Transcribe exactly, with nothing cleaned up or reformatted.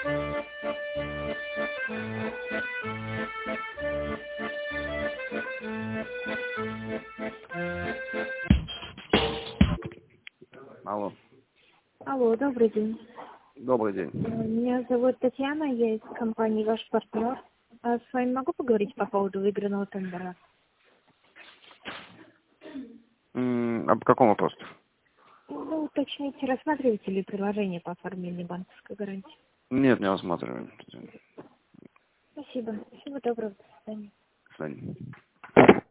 Алло. Алло, добрый день. Добрый день. Меня зовут Татьяна, я из компании «Ваш партнер». А с вами могу поговорить по поводу выигранного тендера? М, А по какому вопросу? Ну, уточните, рассматриваете ли приложение по оформлению банковской гарантии? Нет, не рассматриваем. Спасибо. Всего доброго. До свидания. До свидания.